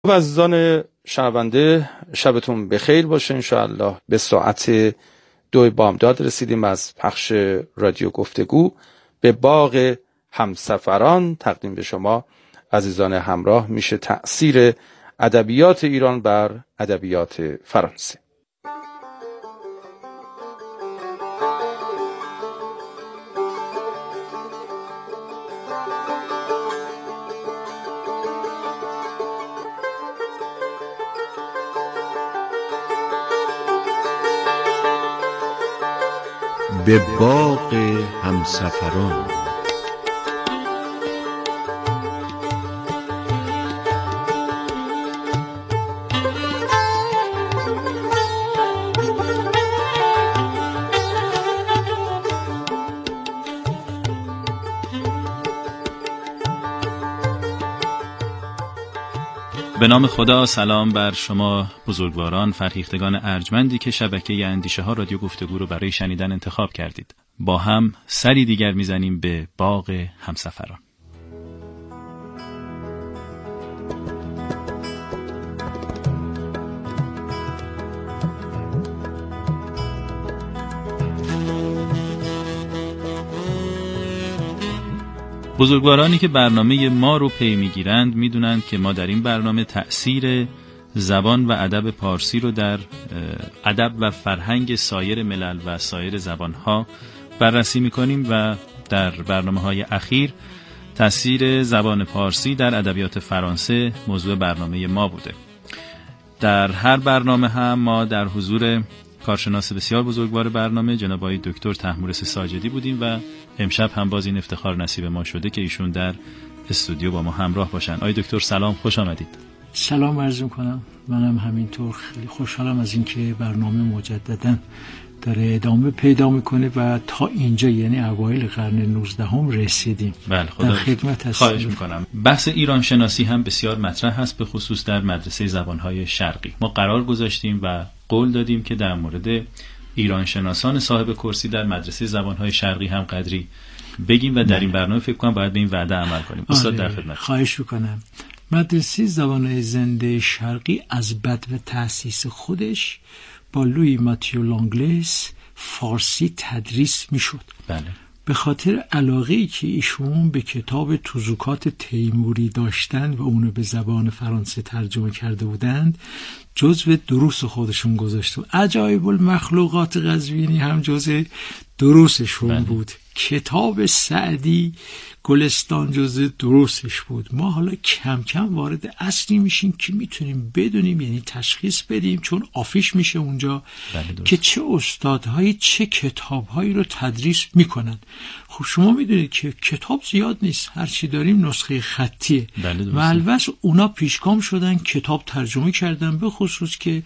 عزیزان شنونده، شبتون بخیر باشه. انشاءالله به ساعت 2 بامداد رسیدیم از پخش رادیو گفتگو. به باغ همسفران تقدیم به شما عزیزان همراه میشه تأثیر ادبیات ایران بر ادبیات فرانسه. به باغ همسفران. به نام خدا. سلام بر شما بزرگواران، فرهیختگان ارجمندی که شبکه اندیشه ها رادیو گفتگو رو برای شنیدن انتخاب کردید. با هم سری دیگر میزنیم به باغ همسفران. بزرگوارانی که برنامه ما رو پی میگیرند میدونند که ما در این برنامه تأثیر زبان و ادب پارسی رو در ادب و فرهنگ سایر ملل و سایر زبانها بررسی میکنیم و در برنامه‌های اخیر تأثیر زبان پارسی در ادبیات فرانسه موضوع برنامه ما بوده. در هر برنامه هم ما در حضور کارشناس بسیار بزرگوار برنامه جناب آقای دکتر طهمورث ساجدی بودیم و امشب هم باز این افتخار نصیب ما شده که ایشون در استودیو با ما همراه باشن. آقای دکتر سلام، خوش آمدید. سلام عرض می‌کنم. منم همینطور خیلی خوشحالم از اینکه برنامه مجدداً داره ادامه پیدا میکنه و تا اینجا یعنی اوایل قرن 19 رسیدیم. بله، خدا در خدمت هستم. خواهش میکنم. بحث ایران شناسی هم بسیار مطرح هست، به خصوص در مدرسه زبانهای شرقی. ما قرار گذاشتیم و قول دادیم که در مورد ایران شناسان صاحب کرسی در مدرسه زبانهای شرقی هم قدری بگیم و در این برنامه فکر کنم باید به این وعده عمل کنیم. استاد در خدمت. خواهش میکنم. مدرسه زبانهای زنده شرقی از بدو تأسیس خودش با لویی ماتیو لانگلس فارسی تدریس میشد. بله. به خاطر علاقه‌ای که ایشون به کتاب توزوکات تیموری داشتن و اونو به زبان فرانسه ترجمه کرده بودند جزو دروس خودشون گذاشته. عجایب المخلوقات قزوینی هم جزو دروسشون بود. کتاب سعدی گلستان جزء دروسش بود. ما حالا کم کم وارد اصلی میشیم که میتونیم بدونیم، یعنی تشخیص بدیم، چون آفیش میشه اونجا که چه استادهایی چه کتابهایی رو تدریس میکنن. خب شما میدونید که کتاب زیاد نیست، هرچی داریم نسخه خطیه و البته اونا پیشگام شدن کتاب ترجمه کردن، به خصوص که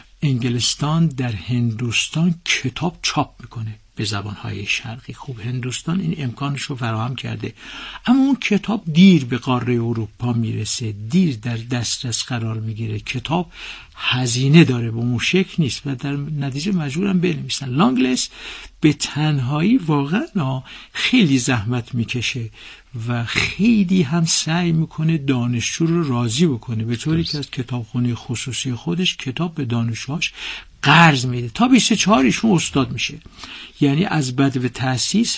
انگلستان در هندوستان کتاب چاپ میکنه به زبانهای شرقی. خوب هندوستان این امکانش رو فراهم کرده، اما اون کتاب دیر به قاره اروپا میرسه، دیر در دسترس قرار میگیره. کتاب هزینه داره، به اون شکل نیست و در نتیجه مجبورن بنویسن. لانگلس به تنهایی واقعا خیلی زحمت میکشه و خیلی هم سعی میکنه دانشجو رو راضی بکنه، به طوری که از کتابخونه خصوصی خودش کتاب به دانشجوهاش قرض میده. تا 24 ایشون استاد میشه. یعنی از بدو تأسیس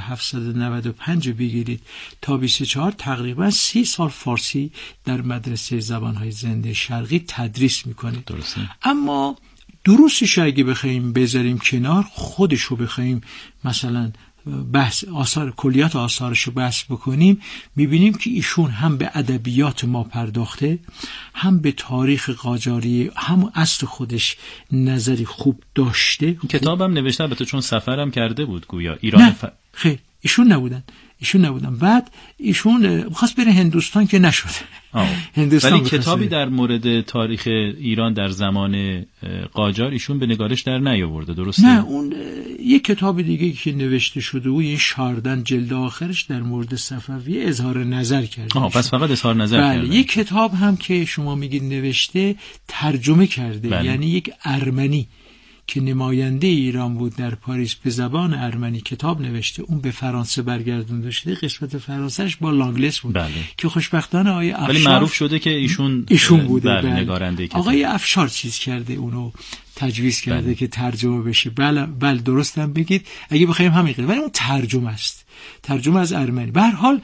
1795 بگیرید تا 24 تقریبا 30 سال فارسی در مدرسه زبانهای زنده شرقی تدریس میکنه. درسته. اما دروسش اگه بخوایم بذاریم کنار، خودشو بخوایم مثلا بحث آثار کلیات آثارشو بحث بکنیم، میبینیم که ایشون هم به ادبیات ما پرداخته، هم به تاریخ قاجاری، هم اصل خودش نظری خوب داشته. کتابم نوشته البته چون سفرم کرده بود گویا ایران. خیلی ایشون نبودن. بعد ایشون خواست بره هندوستان که نشد. ولی کتابی در مورد تاریخ ایران در زمان قاجار ایشون به نگارش در نیاورده، درسته؟ نه، اون یک کتاب دیگه که نوشته شده و این شاردن جلد آخرش در مورد صفوی اظهار نظر کرده. پس فقط اظهار نظر کرده. یک کتاب هم که شما میگید نوشته ترجمه کرده. یعنی یک ارمنی که نماینده ایران بود در پاریس به زبان ارمنی کتاب نوشته، اون به فرانسه برگردونده شده، قسمت فرانسهش با لانگلس بود. بله. که خوشبختانه آقای افشار، ولی معروف شده که ایشون بوده. بله. نگارنده کتاب. آقای افشار چیز کرده، اونو تجویز کرده بله. که ترجمه بشه. بله درستم بگید اگه بخوایم همین قضیه، ولی اون ترجمه است، ترجمه از ارمنی. به هر حال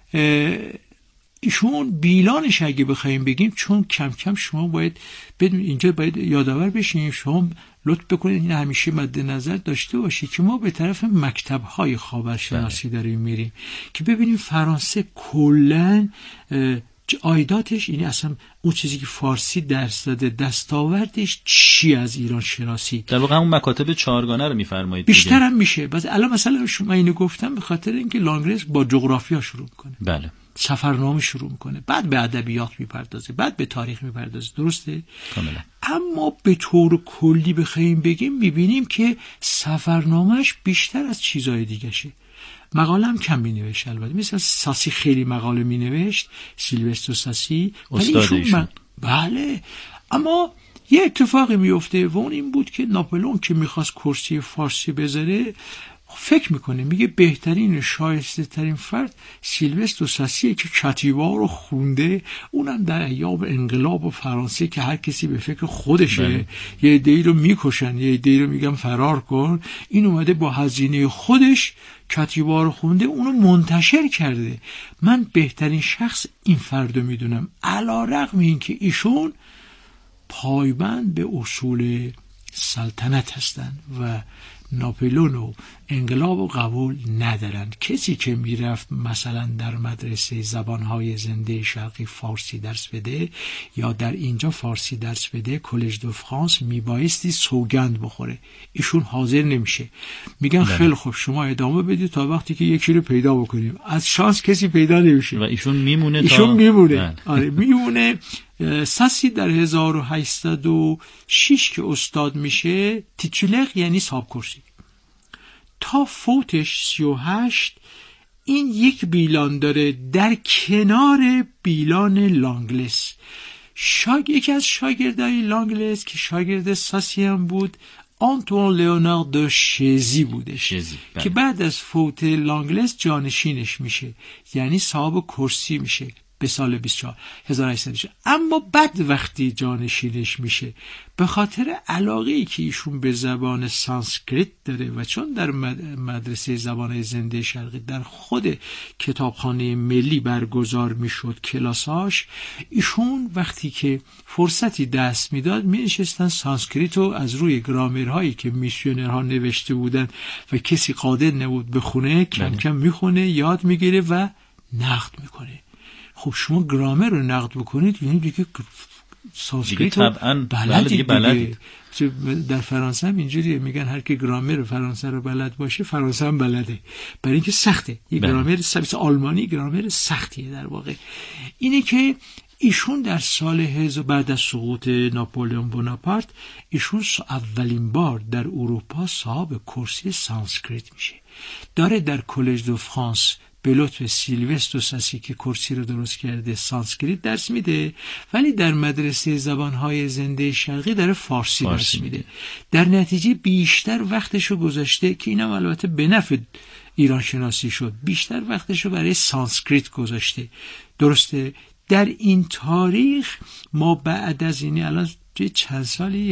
ایشون بیلانش اگه بخوایم بگیم، چون کم کم شما باید اینجا باید یادآور بشیم، شما لطف بکنید این همیشه مد نظر داشته باشید که ما به طرف مکتب‌های خاورشناسی داریم میریم که ببینیم فرانسه کلاً عایداتش، یعنی اصلا اون چیزی که فارسی درس داده دستاوردش چی از ایران شناسی. در واقع اون مکاتب چهارگانه رو میفرمایید. بیشتر هم میشه. بس الان مثلا شما اینو گفتم به خاطر اینکه لانگرس با جغرافیا شروع میکنه. بله. سفرنامه شروع میکنه، بعد به ادبیات میپردازه، بعد به تاریخ میپردازه. درسته؟ کاملا. اما به طور کلی بخوایم بگیم میبینیم که سفرنامهش بیشتر از چیزهای دیگه شه. مقاله هم کم مینوشت، البته مثلا ساسی خیلی مقاله مینوشت، سیلوستر ساسی، استاد ایشون. بله. اما یه اتفاقی میفته و اون این بود که ناپلئون که میخواست کرسی فارسی بذاره، فکر میکنه میگه بهترین شایسته ترین فرد سیلوستر ساسیه که کتیبا رو خونده، اونم در ایام انقلاب و فرانسه که هر کسی به فکر خودشه. بله. یه عده‌ای رو میکشن، یه عده‌ای رو میگن فرار کن، این اومده با هزینه خودش کتیبا رو خونده، اونو منتشر کرده. من بهترین شخص این فردو میدونم، علی‌رغم اینکه ایشون پایبند به اصول سلطنت هستن و ناپلئون و انقلاب و قبول ندارند. کسی که میرفت مثلا در مدرسه زبانهای زنده شرقی فارسی درس بده یا در اینجا فارسی درس بده، کلژ دو فرانس، میبایستی سوگند بخوره. ایشون حاضر نمیشه، میگن خیلی خوب شما ادامه بدید تا وقتی که یکی رو پیدا بکنیم. از شانس کسی پیدا نمیشه و ایشون میمونه. آره میمونه. ساسی در 1806 که استاد میشه، تیتولر یعنی صاحب کرسی، تا فوتش 38 این یک بیلان داره در کنار بیلان لانگلس. یکی از شاگردای لانگلس که شاگرد ساسی هم بود، آنتوان لئونار دو شزی بودش که بعد از فوت لانگلس جانشینش میشه، یعنی صاحب کرسی میشه به سال 24 1800. اما بعد وقتی جانشینش میشه، به خاطر علاقه‌ای که ایشون به زبان سانسکریت داره و چون در مدرسه زبان‌های زنده شرقی در خود کتابخانه ملی برگزار میشد کلاساش، ایشون وقتی که فرصتی دست میداد می‌نشستن سانسکریت رو از روی گرامرهایی که میشنرها نوشته بودن و کسی قادر نبود بخونه، کم کم میخونه، یاد میگیره و نقد میکنه. خب شما گرامر رو نقد بکنید یعنی دیگه سانسکریت رو بلدید. در فرانسه هم اینجوریه، میگن هر کی گرامر فرانسه رو بلد باشه فرانسه هم بلده، برای اینکه سخته. این گرامر مثل آلمانی گرامر سختیه. در واقع اینه که ایشون در سال بعد از سقوط ناپلئون بوناپارت، ایشون اولین بار در اروپا صاحب کرسی سانسکریت میشه. داره در کلژ دو فرانس به لطف سیلوستر ساسی که کرسی رو درست کرده سانسکریت درس میده، ولی در مدرسه زبانهای زنده شرقی داره فارسی درس میده. در نتیجه بیشتر وقتشو گذاشته، که اینم البته به نفع ایران شناسی شد، بیشتر وقتشو برای سانسکریت گذاشته. درسته؟ در این تاریخ ما بعد از این الان چند سالی،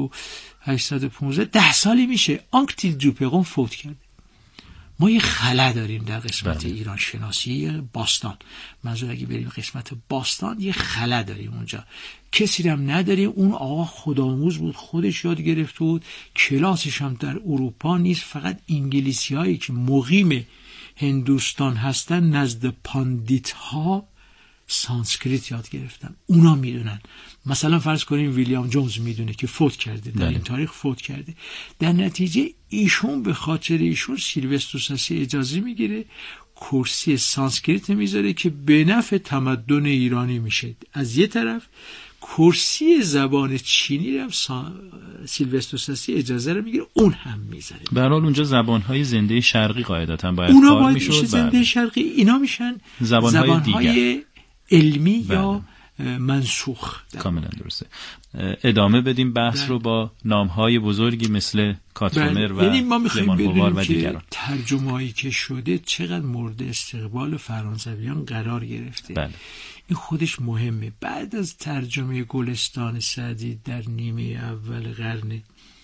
1815 10 سالی میشه آنکتیل جوپرون فوت کرده. ما یه خلا داریم در قسمت ایران شناسی باستان. منظور اگه بریم قسمت باستان یه خلا داریم اونجا، کسی هم نداریم. اون آقا خودآموز بود، خودش یاد گرفته بود، کلاسش هم در اروپا نیست، فقط انگلیسی هایی که مقیم هندوستان هستن نزد پاندیت ها سانسکریت یاد گرفتن، اونا میدونن. مثلا فرض کنیم ویلیام جونز میدونه که فوت کرده، در این تاریخ فوت کرده. در نتیجه ایشون به خاطر ایشون سیلوستر ساسی اجازه میگیره کرسی سانسکریت میذاره که به نفع تمدن ایرانی میشه. از یه طرف کرسی زبان چینی هم سیلوستر ساسی اجازه رو میگیره، اون هم میذاره. به هر حال اونجا زبانهای زنده شرقی قاعدتاً باید اونا کار میشد. زنده شرقی اینا میشن زبانهای علمی یا منسوخ. کاملا درسته. ادامه بدیم بحث رو با نام‌های بزرگی مثل کاترومر و یعنی ما می‌خوایم ببینیم که ترجمه‌ای که شده چقدر مورد استقبال فرانسویان قرار گرفته. بله. این خودش مهمه. بعد از ترجمه گلستان سعدی در نیمه اول قرن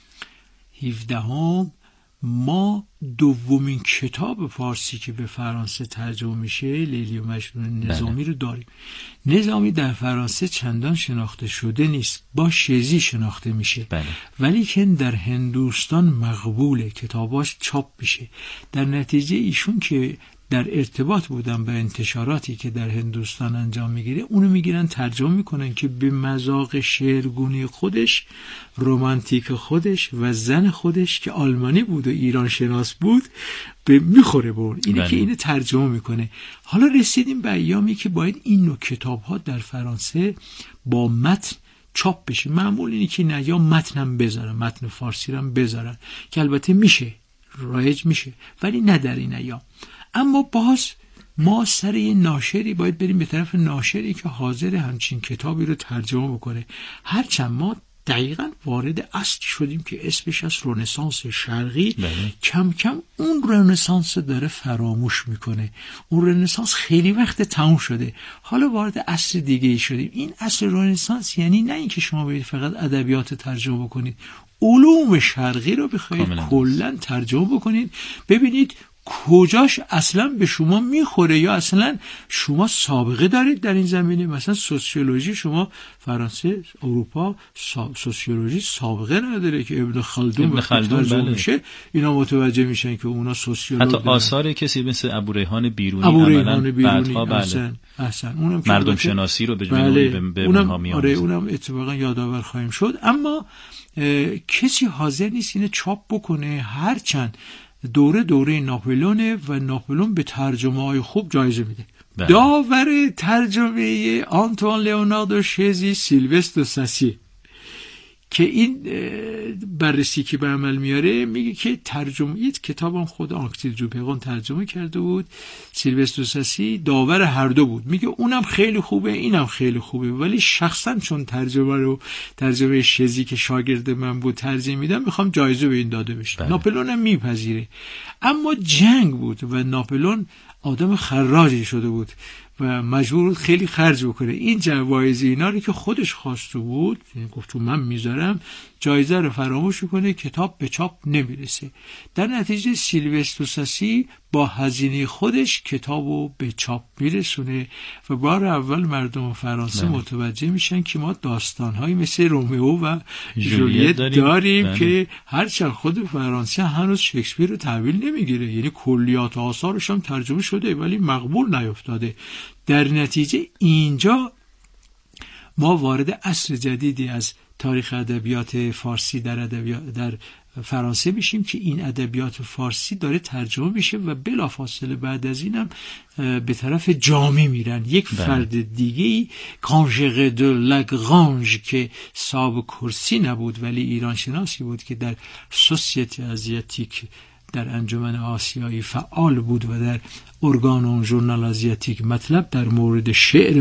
17 ما دومین کتاب فارسی که به فرانسه ترجمه میشه، لیلی و مجنون نظامی رو داریم. نظامی در فرانسه چندان شناخته شده نیست، با شزی شناخته میشه. ولی که در هندوستان مقبوله، کتاباش چاپ میشه. در نتیجه ایشون که در ارتباط بودن با انتشاراتی که در هندوستان انجام میگیره، اونو میگیرن ترجمه میکنن که به مذاق شعرگونی خودش، رمانتیک خودش و زن خودش که آلمانی بود و ایران شناس بود میخوره به اون. اینه که اینو ترجمه میکنه. حالا رسیدیم به ایامی که باید این نوع کتاب ها در فرانسه با متن چاپ بشه. معمول اینه که نه یا متن هم بذارن، متن فارسی هم بذارن که البته میشه، رایج میشه، ولی نه در این ایام. اما باز ما سر یه ناشری باید بریم به طرف ناشری که حاضر همچین کتابی رو ترجمه بکنه. هرچند ما دقیقاً وارد اصل شدیم که اسمش از رنسانس شرقی، کم کم اون رنسانس داره فراموش میکنه. اون رنسانس خیلی وقت تموم شده، حالا وارد اصل دیگه ای شدیم. این اصل رنسانس یعنی نه اینکه شما باید فقط ادبیات ترجمه بکنید، علوم شرقی رو بخواید کلاً ترجمه بکنید، ببینید کجاش اصلا به شما میخوره یا اصلا شما سابقه دارید در این زمینه. مثلا سوسیولوژی، شما فرانسه، اروپا سوسیولوژی سابقه نداره که ابن خلدون ترجمه میشه، اینا متوجه میشن که اونا سوسیولوژی حتی آثار کسی مثل ابو ریحان بیرونی بعدها احسن اونم مردم شناسی رو به جای به اونها میآموزه. اونم اتفاقا یادآور خواهیم شد. اما کسی حاضر نیست اینو چاپ بکنه، هرچند دوره ناپلونه و ناپلون به ترجمه های خوب جایزه میده. داور ترجمه آنتوان لئوناردو شزی سیلوستر ساسی که این بررسی که به عمل میاره میگه که ترجمه کتابم خود آنکتیل جوپیقان ترجمه کرده بود، سیلوستر ساسی داور هر دو بود. میگه اونم خیلی خوبه اینم خیلی خوبه، ولی شخصا چون ترجمه شزی که شاگرد من بود ترجمه میدم، میخوام جایزه به این داده بشه. ناپلون هم میپذیره. اما جنگ بود و ناپلون آدم خراجی شده بود و مجبور بود خیلی خرج بکنه. این جوایز اینا رو که خودش خواسته بود، یعنی گفت من میذارم، جایزه رو فراموش کنه، کتاب به چاپ نمیرسه. در نتیجه سیلوستر ساسی با هزینه خودش کتابو به چاپ میرسونه و بار اول مردم فرانسه متوجه میشن که ما داستانهایی مثل رومیو و جولیت داریم که هرچند خود فرانسه هنوز شکسپیر رو تحویل نمیگیره، یعنی کلیات آثارش هم ترجمه شده ولی مقبول نیفتاده. در نتیجه اینجا ما وارد عصر جدیدی از تاریخ ادبیات فارسی در فرانسه میشیم که این ادبیات فارسی داره ترجمه میشه و بلافاصله بعد از اینم به طرف جامی میرن. یک فرد دیگه‌ای کانژر دو لاگرانژ که صاحب کرسی نبود ولی ایران شناسی بود که در سوسیته آزیاتیک در انجمن آسیایی فعال بود و در ارگان ژورنال آزیاتیک مطلب در مورد شعر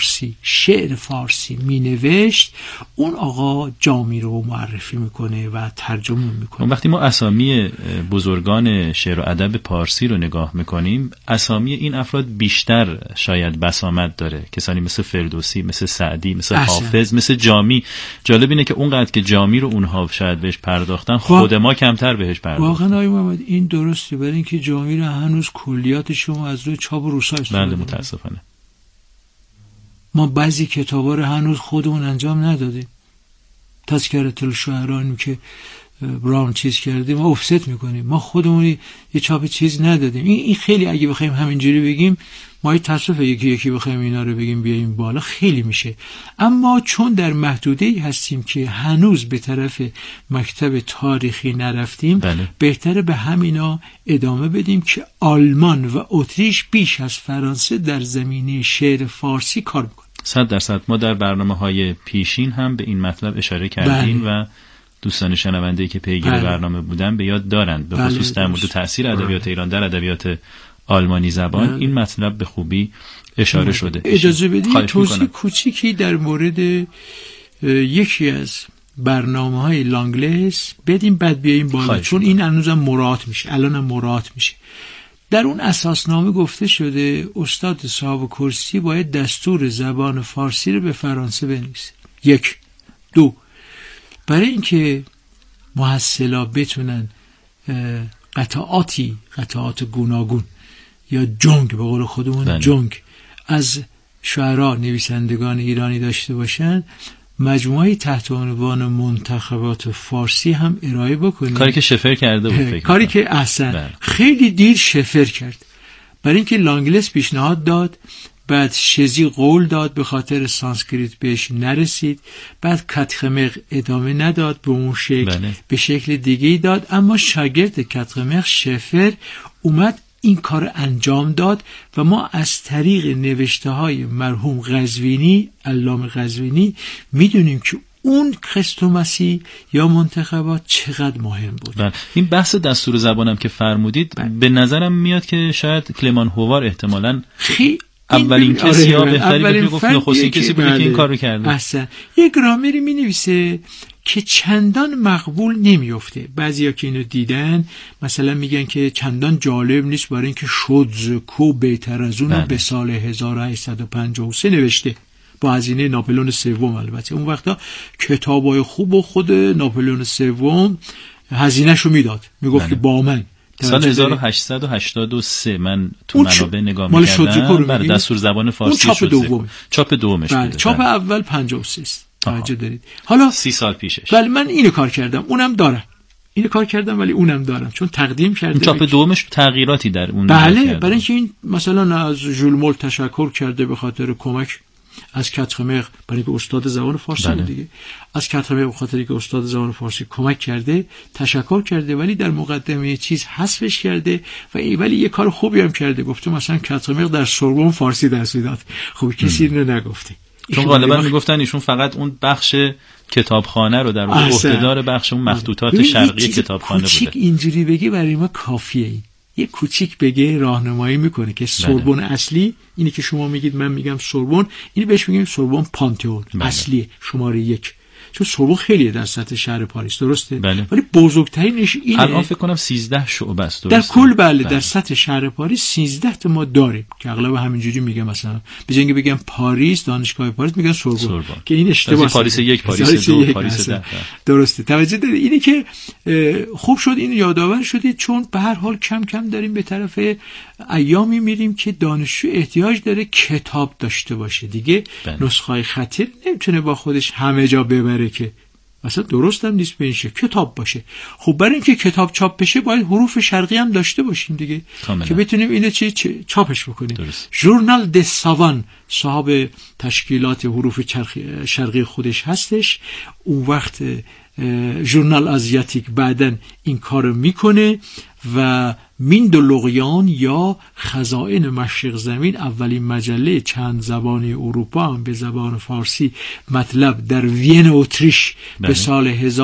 فارسی می نوشت. اون آقا جامی رو معرفی میکنه و ترجمه میکنه. وقتی ما اسامی بزرگان شعر و ادب پارسی رو نگاه میکنیم، اسامی این افراد بیشتر شاید بسامد داره. کسانی مثل فردوسی، مثل سعدی، مثل حافظ، مثل جامی. جالب اینه که اونقدر که جامی رو اونها شاید بهش پرداختن، خود ما کمتر بهش پرداختیم. واقعا آقای محمد این درسته، برای اینکه جامی رو هنوز کلیات شما از روی چاپ روسا استفاده بله متاسفانه. ما بعضی کتابا رو هنوز خودمون انجام ندادیم. تذکرة الشعرا که براون چیز کردیم ما افست میکنیم، ما خودمون یه چاپ چیز ندادیم. این خیلی اگه بخوایم همینجوری بگیم ما یه تصفیه یکی بخوایم اینا رو بگیم بیاییم بالا خیلی میشه. اما چون در محدوده‌ای هستیم که هنوز به طرف مکتب تاریخی نرفتیم، بهتره به همینا ادامه بدیم که آلمان و اتریش بیش از فرانسه در زمینه شعر فارسی کار میکنن. 100% ما در برنامه‌های پیشین هم به این مطلب اشاره کردیم و دوستان شنونده‌ای که پیگیر برنامه بودن به یاد دارند، به خصوص در مورد تأثیر ادبیات ایران در ادبیات آلمانی زبان این مطلب به خوبی اشاره شده. اجازه بدید توضیح کوچیکی در مورد یکی از برنامه‌های لانگلس بدیم بعد بیاییم بالا، چون این هنوزم مراعات میشه، الانم مراعات میشه. در اون اساسنامه گفته شده استاد صاحب کرسی باید دستور زبان فارسی رو به فرانسه بنویسه. 1. 2. برای اینکه محصلا بتونن قطعات گوناگون یا جنگ به قول خودمون جنگ از شاعران نویسندگان ایرانی داشته باشن، مجموعه تحت عنوان منتخبات فارسی هم ارائه بکنیم. کاری که شفر کرده بود فکر کاری که احسن خیلی دیر شفر کرد، برای اینکه لانگلس پیشنهاد داد، بعد شزی قول داد، به خاطر سانسکریت بهش نرسید، بعد کاتخمق ادامه نداد به اون شکل، به شکل دیگه‌ای داد، اما شاگرد کاتخمق شفر اومد این کار انجام داد و ما از طریق نوشته‌های مرحوم قزوینی، علامه قزوینی، میدونیم که اون خستومسی یا منتخبات چقدر مهم بود. این بحث دستور زبانم که فرمودید به نظرم میاد که شاید کلمان هوار احتمالاً اولین کسی یا بهتری بتونه گفت نخستین کسی بوده که این کار رو کرده. احسن. یک گرامری می نویسه که چندان مقبول نمیفته. بعضیا که اینو دیدن مثلا میگن که چندان جالب نیست، برای اینکه شودزکو بهتر از اون به سال 1853 نوشته با هزینه ناپلئون سوم. البته اون وقتا کتابای خوب و خود ناپلئون سوم هزینه‌شو میداد، میگفت که با من. سال 1883 من تو منابع نگاه می‌کردم بر دستور زبان فارسی چاپ دومش بله. چاپ اول 53 است. توجه دارید. حالا 30 سال پیشش. بله من اینو کار کردم، اونم دارم. اینو کار کردم ولی اونم دارم، چون تقدیم کرده. چاپ دومش تغییراتی در اون بله، برای اینکه این مثلا از ژول مول تشکر کرده به خاطر کمک از کاتخمق، برای اینکه استاد زبان فارسی دیگه، از کاتخمق به خاطر اینکه استاد زبان فارسی کمک کرده تشکر کرده، ولی در مقدمه چیز حذفش کرده ولی یه کار خوبی هم کرده، گفته مثلا کاتخمق در سوربن فارسی درس میداد. خب کسی اینو نگفته، چون غالبا میگفتن ایشون فقط اون بخش کتابخانه رو در عهده‌دار بخش اون مخطوطات شرقی کتابخانه بوده. کوچیک اینجوری بگی برای ما کافیه. این یه کوچیک بگه راهنمایی میکنه که سوربن اصلی اینی که شما میگید، من میگم سوربن، اینی بهش میگیم سوربن پانتئون اصلی شماره 1، چون سوربن خیلیه در سطح شهر پاریس، درسته؟ ولی بزرگترینش اینه. الان فکر کنم 13 شعبه است، در کل بله در سطح شهر پاریس 13 تا ما داریم که اغلب همینجوری میگم، مثلا به جای اینکه بگم پاریس، دانشگاه پاریس، میگن سوربن که این اشتباهه. پاریس 1 پاریس 2 پاریس 10 درسته. توجه دارید. اینی که خوب شد اینو یادآور شدید، چون به هر حال کم کم داریم به طرف ایامی میریم که دانشجو احتیاج داره کتاب داشته باشه دیگه. نسخه‌های خطی نمیتونه با خودش همه جا ببره که مثلا درست هم نیست، به این شکل کتاب باشه. خب برای اینکه کتاب چاپ بشه باید حروف شرقی هم داشته باشیم دیگه که بتونیم اینو چاپش بکنیم. ژورنال د ساوان صاحب تشکیلات حروف شرقی خودش هستش. اون وقت ژورنال آزیاتیک بعدن این کارو میکنه و میندولوغیان یا خزائن مشرق زمین، اولین مجله چند زبانی اروپا هم به زبان فارسی مطلب در وین اتریش به سال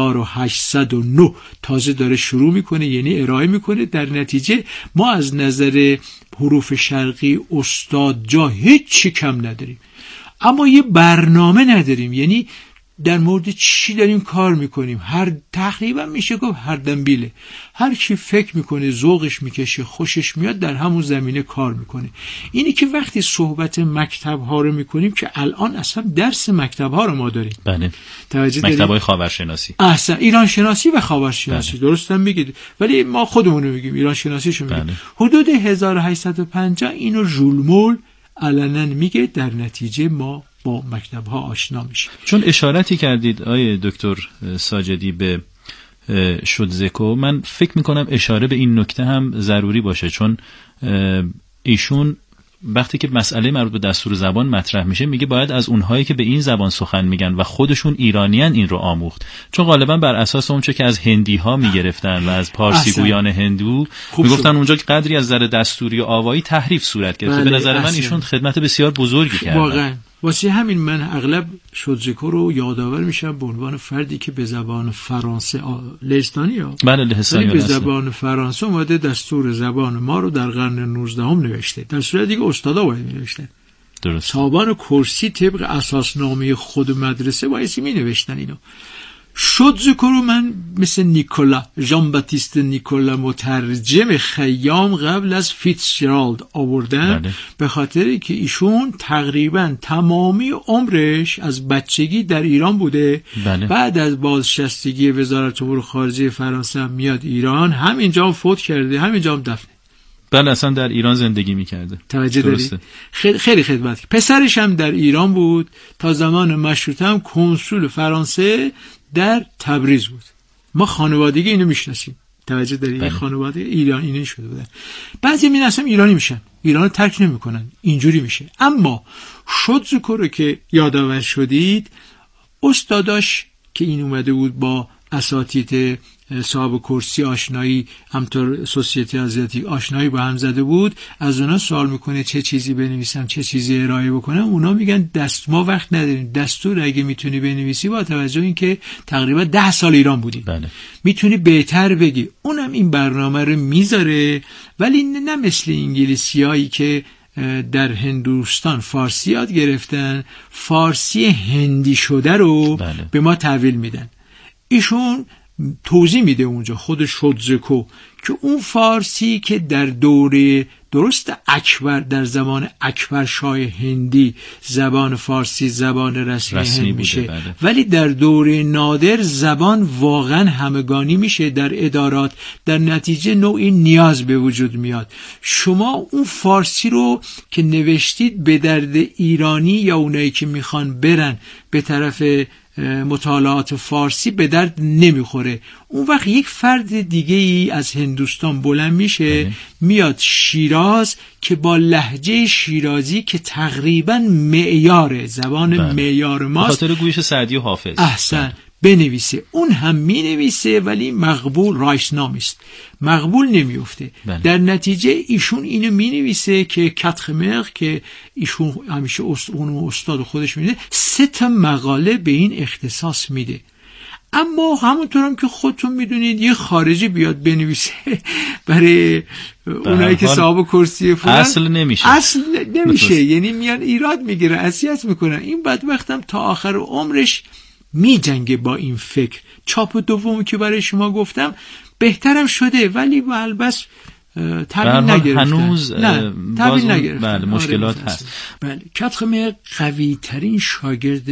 1809 تازه داره شروع میکنه، یعنی ارائه میکنه. در نتیجه ما از نظر حروف شرقی استاد جا هیچی کم نداریم، اما یه برنامه نداریم، یعنی در مورد چی داریم کار میکنیم. هر تقریبا میشه گفت هر دنبیله، هر کی فکر میکنه ذوقش میکشه خوشش میاد در همون زمینه کار میکنه. اینی که وقتی صحبت مکتب ها رو میکنیم که الان اصلا درس مکتب ها رو ما داریم. بله. مکتب های خاورشناسی، اصلا ایران شناسی و خاورشناسی. درست هم میگید، ولی ما خودمون رو میگیم، ایران شناسیشو میگیم. حدود 1850 اینو ژول مول علنا میگه. در نتیجه ما با مکتب ها آشنا میشه. چون اشارتی کردید آیه دکتر ساجدی به شودزکو، من فکر میکنم اشاره به این نکته هم ضروری باشه، چون ایشون وقتی که مسئله مربوط به دستور زبان مطرح میشه میگه باید از اونهایی که به این زبان سخن میگن و خودشون ایرانیان این رو آموخت، چون غالبا بر اساس اونچه که از هندی ها میگرفتن و از پارسی گویان هندو میگفتن اونجا قدری از نظر دستوری و آوایی تحریف صورت گرفته. به نظر من ایشون خدمت بسیار بزرگی کردن. واقعا واسه همین من اغلب شودزکو رو یادآور میشم به عنوان فردی که به زبان فرانسه لهستانی به زبان فرانسه اومده دستور زبان ما رو در قرن 19 نوشته، در صورتی که استادا باید می‌نوشتن. درست. صاحبان کرسی طبق اساسنامه خود مدرسه بایستی می‌نوشتن اینو. شودزکو رو من مثل ژان باتیست نیکولا مترجم خیام قبل از فیتزجرالد آوردن. بله. به خاطری که ایشون تقریبا تمامی عمرش از بچگی در ایران بوده. بله. بعد از بازنشستگی وزارت امور خارجه فرانسه هم میاد ایران، همینجا فوت کرده، همینجا هم دفنه. بله، اصلا در ایران زندگی میکرده. توجه داری؟ خیلی خدمت کرد. پسرش هم در ایران بود، تا زمان مشروطه هم کنسول فرانسه در تبریز بود. ما خانوادگی اینو میشناسیم. توجه داری؟ این خانواده ایرانی شده بودن. بعضی می اصلا ایرانی میشن، ایرانو ترک نمیکنن، اینجوری میشه. اما شودزکو رو که یادآور شدید، استاداش که این اومده بود با اساتید صاحب کرسی آشنایی، همطور سوسیته آزیاتیک آشنایی با هم زده بود، از اونا سوال میکنه چه چیزی بنویسم، چه چیزی ارائه بکنم. اونا میگن ما وقت نداریم، دستور اگه میتونی بنویسی، با توجه اینکه تقریبا 10 سال ایران بودی، بله. میتونی بهتر بگی. اونم این برنامه رو میذاره، ولی نه مثل انگلیسیایی که در هندوستان فارسی یاد گرفتن، فارسی هندی شده رو بله. به ما تحویل میدن. ایشون توضیح میده اونجا خود شودزکو که اون فارسی که در دوره درست اکبر، در زمان اکبر شاه هندی زبان فارسی زبان رسمی هند میشه، بله. ولی در دوره نادر زبان واقعا همگانی میشه در ادارات، در نتیجه نوعی نیاز به وجود میاد. شما اون فارسی رو که نوشتید به درد ایرانی یا اونایی که میخوان برن به طرف مطالعات فارسی به درد نمیخوره. اون وقت یک فرد دیگه ای از هندوستان بلند میشه، میاد شیراز که با لهجه شیرازی که تقریبا معیار زبان معیار ماست، به خاطر گویش سعدی و حافظ، احسن، بنویسه. اون هم مینویسه ولی مقبول رایسنامیست، مقبول نمیفته. در نتیجه ایشون اینو مینویسه که کاتخمر که ایشون همیشه اون استاد خودش میده 3 مقاله به این اختصاص میده. اما همونطورم که خودتون میدونید یه خارجی بیاد بنویسه برای اونایی که صاحب کرسی فلان، اصل نمیشه. یعنی میان ایراد میگیره، اذیت میکنن. این بدبختم تا آخر عمرش می جنگه با این فکر. چاپ دومی که برای شما گفتم بهترم شده، ولی البته تحویل نگرفتن. هنوز تحویل نگرفتن. بله، مشکلات هست. بله. کاتخمر قوی ترین شاگرد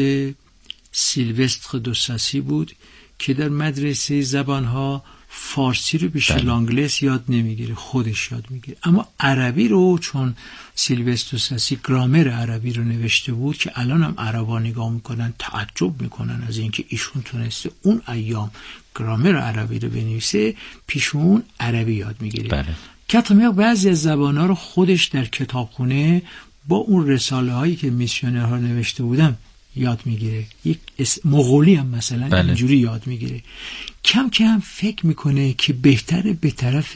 سیلوستر دوساسی بود که در مدرسه زبانها فارسی رو بیشتر لانگلیس یاد نمیگیره، خودش یاد میگیره. اما عربی رو چون سیلوستر دوساسی گرامر عربی رو نوشته بود که الان هم عربا نگاه میکنن تعجب میکنن از اینکه ایشون تونسته اون ایام گرامر عربی رو بنویسه، پیشون عربی یاد میگیره. بله. کاتخمر بعضی از زبانها رو خودش در کتابخونه با اون رساله هایی که میسیونرها نوشته بودن یاد میگیره. یک مغولی هم مثلا اینجوری یاد میگیره. کم کم فکر میکنه که بهتره به طرف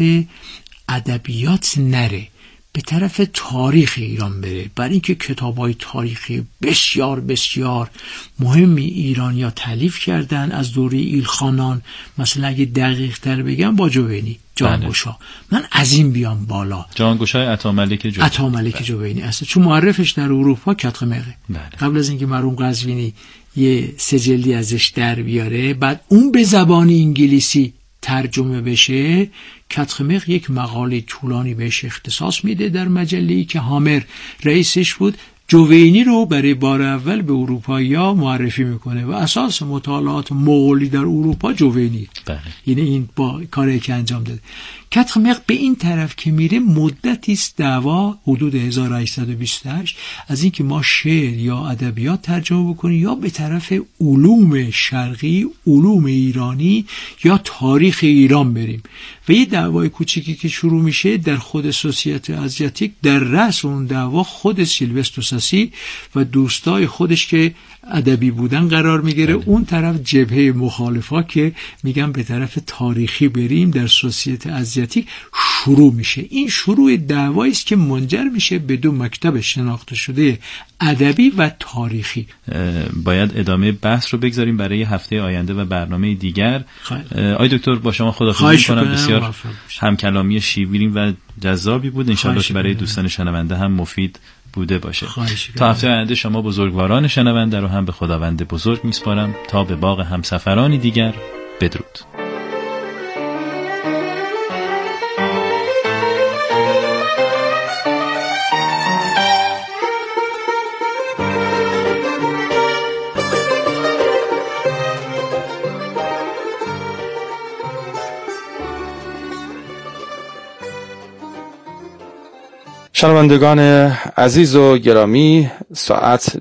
ادبیات نره، به طرف تاریخ ایران بره، برای اینکه کتابای تاریخی بسیار بسیار مهمی ایرانیا تالیف کردن از دوره ایلخانان. مثلا اگه دقیق تر بگم با جوینی، جانگوشا. من از این بیام بالا، جانگوشای عطاملک جوینی اصلا چون معرفش در اروپا کاتخمره. قبل از اینکه مرحوم قزوینی یه سجلی ازش در بیاره، بعد اون به زبان انگلیسی ترجمه بشه، کاتخمر یک مقاله طولانی بهش اختصاص میده در مجله‌ای که هامر رئیسش بود. جوینی رو برای بار اول به اروپایی‌ها معرفی میکنه و اساس مطالعات مغولی در اروپا جوینی. یعنی این با کاری که انجام داده. کاتخمر به این طرف که میره مدتی است دعوا حدود 1828 از اینکه ما شعر یا ادبیات ترجمه بکنیم یا به طرف علوم شرقی، علوم ایرانی یا تاریخ ایران بریم. و یه دعوای کوچیکی که شروع میشه در خود سوسیته آزیاتیک، در رأس اون دعوا خود سیلوستر دوساسی و دوستای خودش که ادبی بودن قرار میگیره، اون طرف جبهه مخالفا که میگن به طرف تاریخی بریم، در سوسیته ازیاتیک شروع میشه. این شروع دعوایی است که منجر میشه به دو مکتب شناخته شده ادبی و تاریخی. باید ادامه بحث رو بگذاریم برای هفته آینده و برنامه دیگر. آقای دکتر با شما خداحافظی می‌کنم. بسیار همکلامی شیوین و جذابی بود. انشالله که برای دوستان شنونده هم مفید بوده باشه. تا هفته آینده شما بزرگواران شنونده رو هم به خداوند بزرگ میسپارم. تا به باغ همسفرانی دیگر، بدرود. شنوندگان عزیز و گرامی، ساعت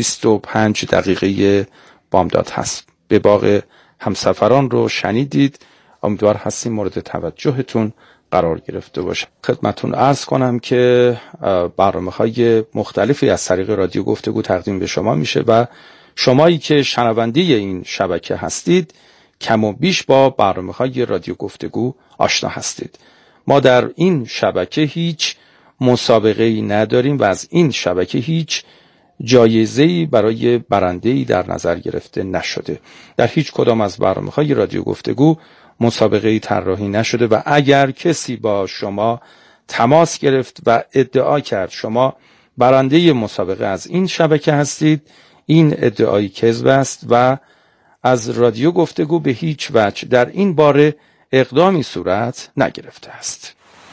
2:25 بامداد هست. به باغ همسفران رو شنیدید. امیدوار هستیم مورد توجهتون قرار گرفته باشه. خدمتون عرض کنم که برنامه‌های مختلفی از طریق رادیو گفتگو تقدیم به شما میشه و شمایی که شنونده این شبکه هستید کم و بیش با برنامه‌های رادیو گفتگو آشنا هستید. ما در این شبکه هیچ مسابقه‌ای نداریم و از این شبکه هیچ جایزه‌ای برای برنده‌ای در نظر گرفته نشده. در هیچ کدام از برنامه‌های رادیو گفتگو مسابقه‌ای طراحی نشده و اگر کسی با شما تماس گرفت و ادعا کرد شما برنده مسابقه از این شبکه هستید، این ادعای کذب است و از رادیو گفتگو به هیچ وجه در این باره اقدامی صورت نگرفته است.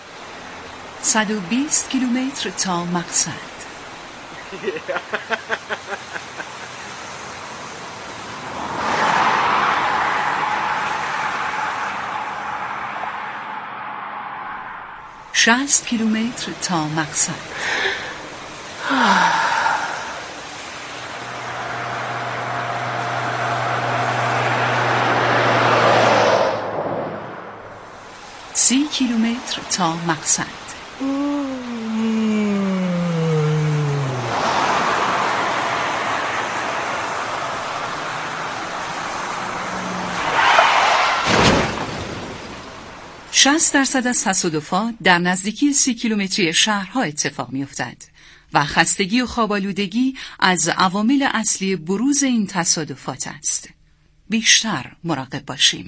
120 کیلومتر تا مقصد. شصت کیلومتر تا مقصد. 30 کیلومتر تا مقصد. 60% از تصادفات در نزدیکی 30 کیلومتری شهرها اتفاق می‌افتد و خستگی و خواب‌آلودگی از عوامل اصلی بروز این تصادفات است. بیشتر مراقب باشیم.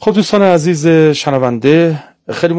خب دوستان عزیز شنونده، خیلی